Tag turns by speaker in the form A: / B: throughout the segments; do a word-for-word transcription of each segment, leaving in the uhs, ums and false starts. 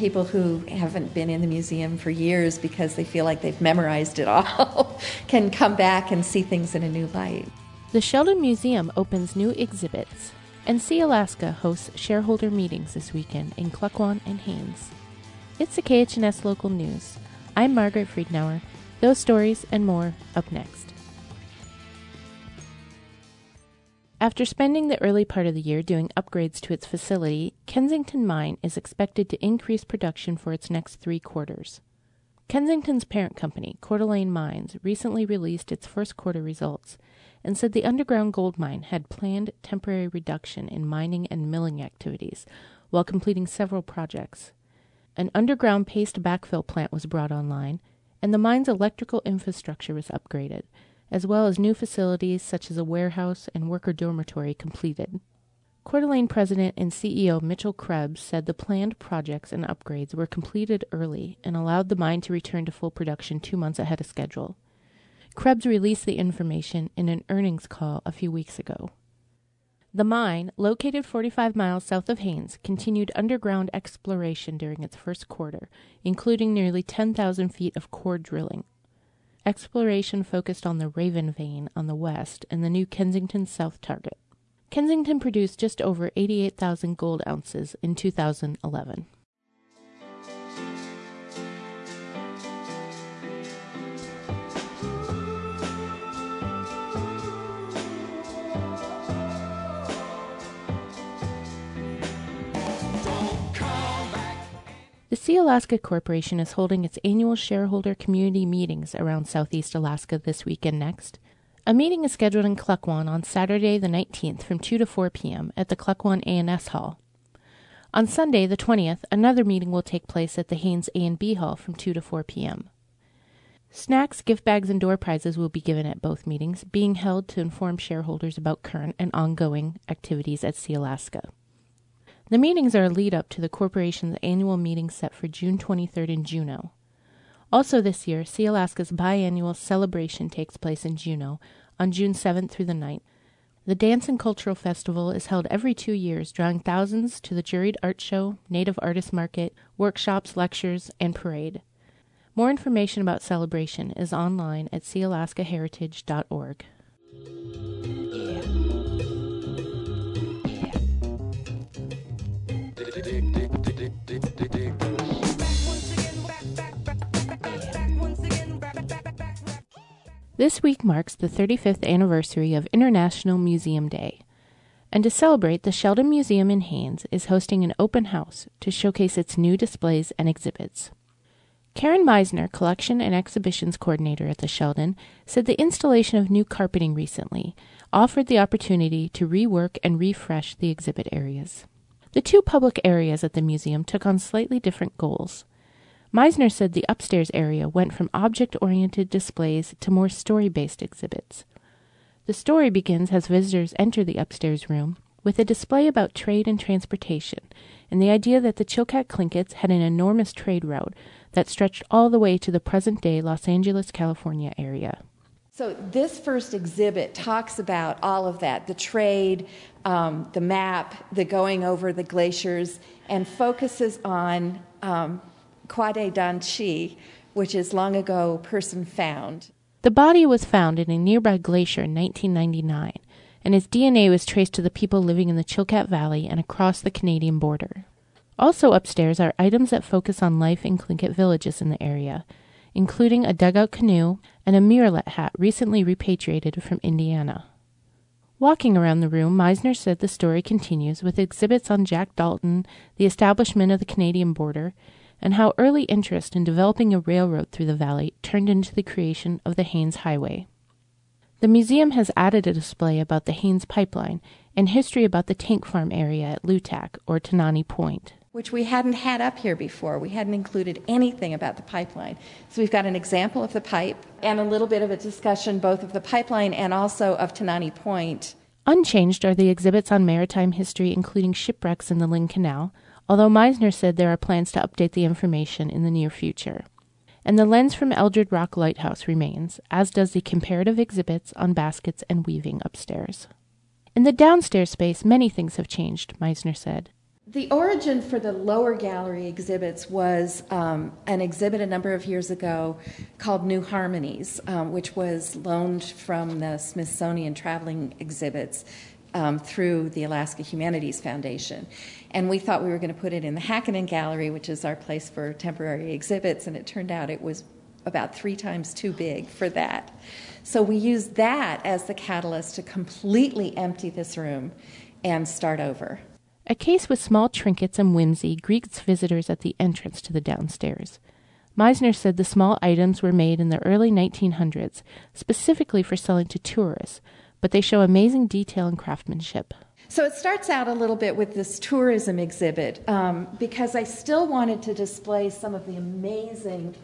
A: people who haven't been in the museum for years because they feel like they've memorized it all can come back and see things in a new light.
B: The Sheldon Museum opens new exhibits, and Sealaska hosts shareholder meetings this weekend in Klukwan and Haines. It's the K H N S Local News. I'm Margaret Friedenauer. Those stories and more up next. After spending the early part of the year doing upgrades to its facility, Kensington Mine is expected to increase production for its next three quarters. Kensington's parent company, Coeur d'Alene Mines, recently released its first quarter results and said the underground gold mine had planned temporary reduction in mining and milling activities while completing several projects. An underground paste backfill plant was brought online, and the mine's electrical infrastructure was upgraded, as well as new facilities such as a warehouse and worker dormitory completed. Coeur d'Alene President and C E O Mitchell Krebs said the planned projects and upgrades were completed early and allowed the mine to return to full production two months ahead of schedule. Krebs released the information in an earnings call a few weeks ago. The mine, located forty-five miles south of Haines, continued underground exploration during its first quarter, including nearly ten thousand feet of core drilling. Exploration focused on the Raven vein on the west and the new Kensington South target. Kensington produced just over eighty-eight thousand gold ounces in two thousand eleven. The Sealaska Corporation is holding its annual shareholder community meetings around Southeast Alaska this week and next. A meeting is scheduled in Klukwan on Saturday the nineteenth from two to four p.m. at the Klukwan A and S Hall. On Sunday the twentieth, another meeting will take place at the Haines A and B Hall from two to four p.m. Snacks, gift bags, and door prizes will be given at both meetings, being held to inform shareholders about current and ongoing activities at Sealaska. The meetings are a lead-up to the corporation's annual meeting set for June twenty-third in Juneau. Also this year, Sealaska's biannual celebration takes place in Juneau on June seventh through the ninth. The Dance and Cultural Festival is held every two years, drawing thousands to the juried art show, native artist market, workshops, lectures, and parade. More information about celebration is online at sealaska heritage dot org. This week marks the thirty-fifth anniversary of International Museum Day, and to celebrate, the Sheldon Museum in Haines is hosting an open house to showcase its new displays and exhibits. Karen Meisner, Collection and Exhibitions Coordinator at the Sheldon, said the installation of new carpeting recently offered the opportunity to rework and refresh the exhibit areas. The two public areas at the museum took on slightly different goals. Meisner said the upstairs area went from object-oriented displays to more story-based exhibits. The story begins as visitors enter the upstairs room with a display about trade and transportation and the idea that the Chilkat Tlinkits had an enormous trade route that stretched all the way to the present-day Los Angeles, California area.
A: So this first exhibit talks about all of that, the trade, um, the map, the going over the glaciers, and focuses on um, Kwade Dan Chi, which is long ago person found.
B: The body was found in a nearby glacier in nineteen ninety-nine, and his D N A was traced to the people living in the Chilkat Valley and across the Canadian border. Also upstairs are items that focus on life in Tlingit villages in the area, including a dugout canoe and a murrelet hat recently repatriated from Indiana. Walking around the room, Meisner said the story continues with exhibits on Jack Dalton, the establishment of the Canadian border, and how early interest in developing a railroad through the valley turned into the creation of the Haines Highway. The museum has added a display about the Haines Pipeline and history about the tank farm area at Lutak, or Tanani Point,
A: which we hadn't had up here before. We hadn't included anything about the pipeline. So we've got an example of the pipe and a little bit of a discussion both of the pipeline and also of Tanani Point.
B: Unchanged are the exhibits on maritime history, including shipwrecks in the Lynn Canal, although Meisner said there are plans to update the information in the near future. And the lens from Eldred Rock Lighthouse remains, as does the comparative exhibits on baskets and weaving upstairs. In the downstairs space, many things have changed, Meisner said.
A: The origin for the lower gallery exhibits was um, an exhibit a number of years ago called New Harmonies, um, which was loaned from the Smithsonian Traveling Exhibits um, through the Alaska Humanities Foundation. And we thought we were going to put it in the Hackenen Gallery, which is our place for temporary exhibits, and it turned out it was about three times too big for that. So we used that as the catalyst to completely empty this room and start over.
B: A case with small trinkets and whimsy greets visitors at the entrance to the downstairs. Meisner said the small items were made in the early nineteen hundreds, specifically for selling to tourists, but they show amazing detail and craftsmanship.
A: So it starts out a little bit with this tourism exhibit, um, because I still wanted to display some of the amazing,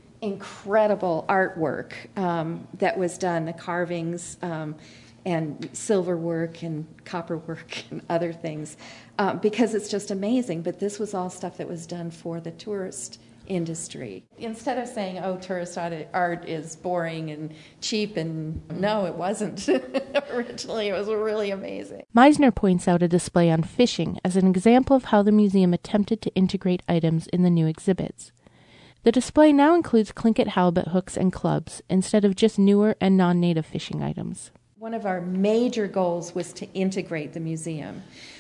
A: incredible artwork um, that was done, the carvings, um, and silver work and copper work and other things, uh, because it's just amazing. But this was all stuff that was done for the tourist industry. Instead of saying, oh, tourist art is boring and cheap, and no, it wasn't. Originally, it was really amazing.
B: Meisner points out a display on fishing as an example of how the museum attempted to integrate items in the new exhibits. The display now includes Tlingit halibut hooks and clubs, instead of just newer and non-native fishing items.
A: One of our major goals was to integrate the museum,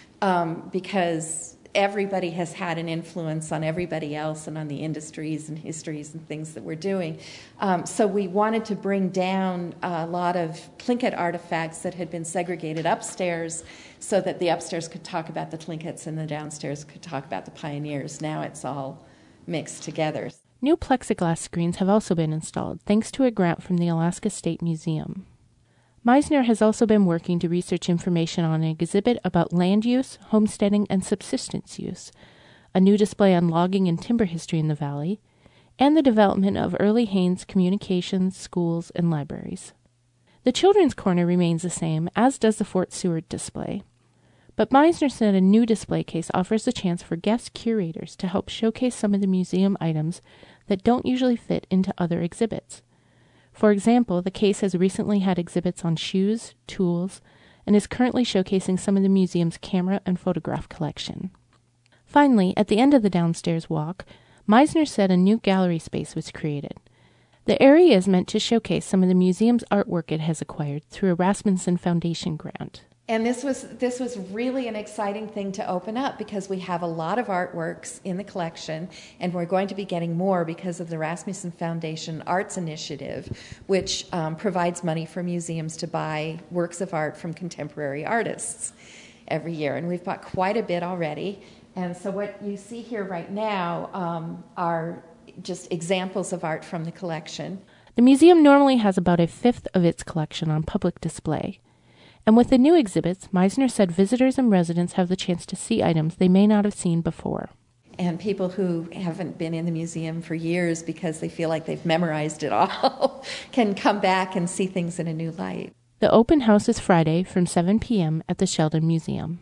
A: um, because everybody has had an influence on everybody else and on the industries and histories and things that we're doing. Um, so we wanted to bring down a lot of Tlingit artifacts that had been segregated upstairs so that the upstairs could talk about the Tlingits and the downstairs could talk about the pioneers. Now it's all mixed together.
B: New plexiglass screens have also been installed, thanks to a grant from the Alaska State Museum. Meisner has also been working to research information on an exhibit about land use, homesteading, and subsistence use, a new display on logging and timber history in the valley, and the development of early Haines communications, schools, and libraries. The Children's Corner remains the same, as does the Fort Seward display. But Meisner said a new display case offers the chance for guest curators to help showcase some of the museum items that don't usually fit into other exhibits. For example, the case has recently had exhibits on shoes, tools, and is currently showcasing some of the museum's camera and photograph collection. Finally, at the end of the downstairs walk, Meisner said a new gallery space was created. The area is meant to showcase some of the museum's artwork it has acquired through a Rasmussen Foundation grant.
A: And this was this was really an exciting thing to open up, because we have a lot of artworks in the collection, and we're going to be getting more because of the Rasmussen Foundation Arts Initiative, which um, provides money for museums to buy works of art from contemporary artists every year. And we've bought quite a bit already. And so what you see here right now um, are just examples of art from the collection.
B: The museum normally has about a fifth of its collection on public display. And with the new exhibits, Meisner said visitors and residents have the chance to see items they may not have seen before.
A: And people who haven't been in the museum for years because they feel like they've memorized it all can come back and see things in a new light.
B: The open house is Friday from seven p.m. at the Sheldon Museum.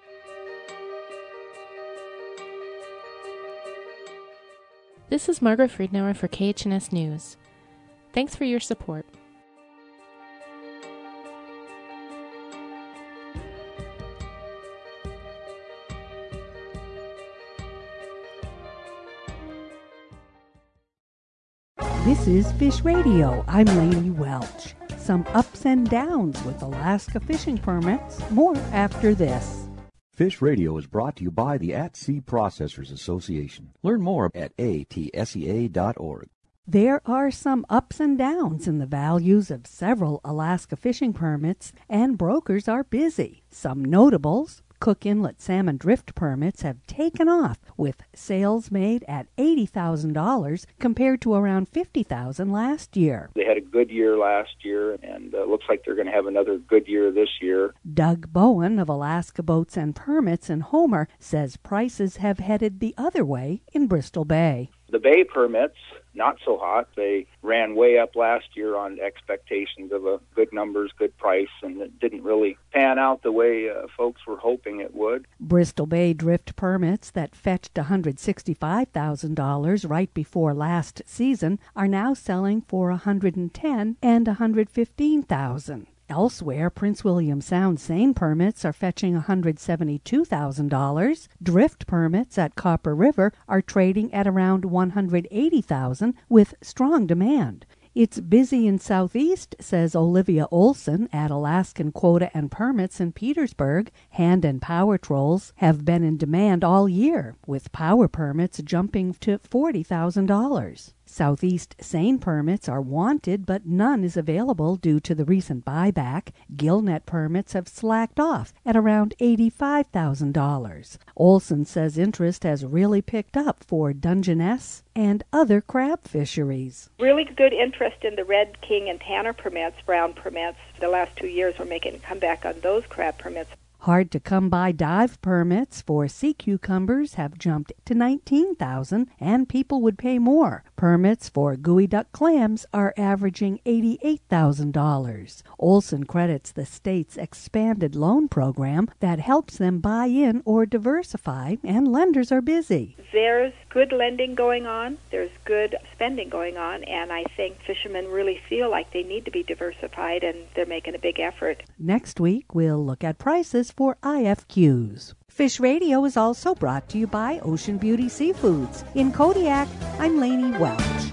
B: This is Margaret Friednauer for K H N S News. Thanks for your support.
C: This is Fish Radio. I'm Lainey Welch. Some ups and downs with Alaska fishing permits. More after this.
D: Fish Radio is brought to you by the At-Sea Processors Association. Learn more at A T S E A dot org.
C: There are some ups and downs in the values of several Alaska fishing permits, and brokers are busy. Some notables: Cook Inlet salmon drift permits have taken off, with sales made at eighty thousand dollars compared to around fifty thousand dollars last year.
E: They had a good year last year, and uh, looks like they're going to have another good year this year.
C: Doug Bowen of Alaska Boats and Permits in Homer says prices have headed the other way in Bristol Bay.
E: The Bay permits, not so hot. They ran way up last year on expectations of a good numbers, good price, and it didn't really pan out the way uh, folks were hoping it would.
C: Bristol Bay drift permits that fetched one hundred sixty-five thousand dollars right before last season are now selling for one hundred ten thousand dollars and one hundred fifteen thousand dollars. Elsewhere, Prince William Sound seine permits are fetching one hundred seventy-two thousand dollars. Drift permits at Copper River are trading at around one hundred eighty thousand dollars with strong demand. It's busy in Southeast, says Olivia Olson at Alaskan Quota and Permits in Petersburg. Hand and power trolls have been in demand all year, with power permits jumping to forty thousand dollars. Southeast seine permits are wanted, but none is available due to the recent buyback. Gillnet permits have slacked off at around eighty-five thousand dollars. Olson says interest has really picked up for Dungeness and other crab fisheries.
F: Really good interest in the red king and tanner permits, brown permits. The last two years we're making a comeback on those crab permits.
C: Hard-to-come-by dive permits for sea cucumbers have jumped to nineteen thousand dollars, and people would pay more. Permits for geoduck clams are averaging eighty-eight thousand dollars. Olson credits the state's expanded loan program that helps them buy in or diversify, and lenders are busy.
F: There's good lending going on, there's good spending going on, and I think fishermen really feel like they need to be diversified, and they're making a big effort.
C: Next week, we'll look at prices for I F Qs. Fish Radio is also brought to you by Ocean Beauty Seafoods. In Kodiak, I'm Lainey Welch.